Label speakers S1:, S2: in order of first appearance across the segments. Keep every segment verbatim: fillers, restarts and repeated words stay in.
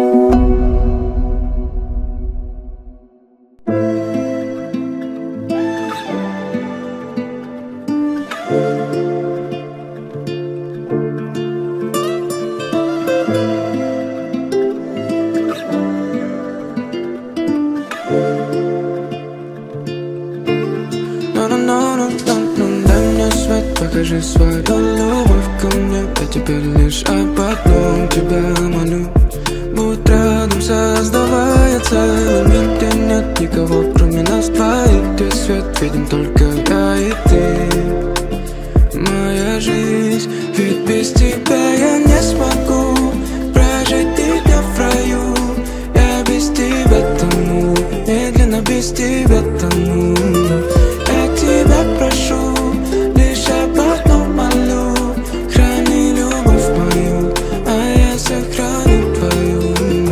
S1: Покажи свою любовь ко мне. Я теперь лишь об одном тебя молю. Будь рядом, создавая целый мир, где нет никого, кроме нас двоих. Где свет видим только я и ты. Моя жизнь, ведь без тебя я не смогу прожить тебя в раю. Я без тебя тону, медленно без тебя тону. Я тебя прошу, лишь об одном молю. Храни любовь мою, а я сохраню твою.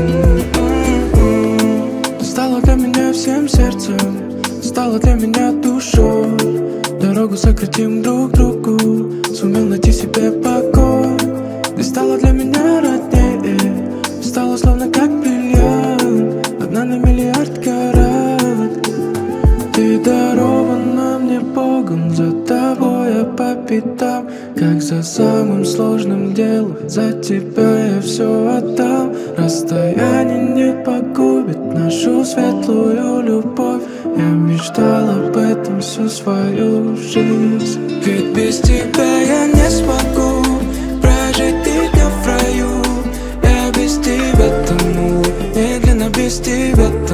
S1: Ты стала для меня всем сердцем, стала для меня душой. Дорогу сократим друг другу, сумел найти себе покой. Ты стала для меня роднее, стала словно как бриллиант, одна на миллиард карат. Ты дарована мне Богом, за тобой я по пятам, как за самым сложным делом. За тебя я все отдам. Расстояние не погубит нашу светлую любовь. Я мечтал об этом всю свою жизнь. Ведь без тебя я не смогу прожить тебя в раю. Я без тебя тону, медленно без тебя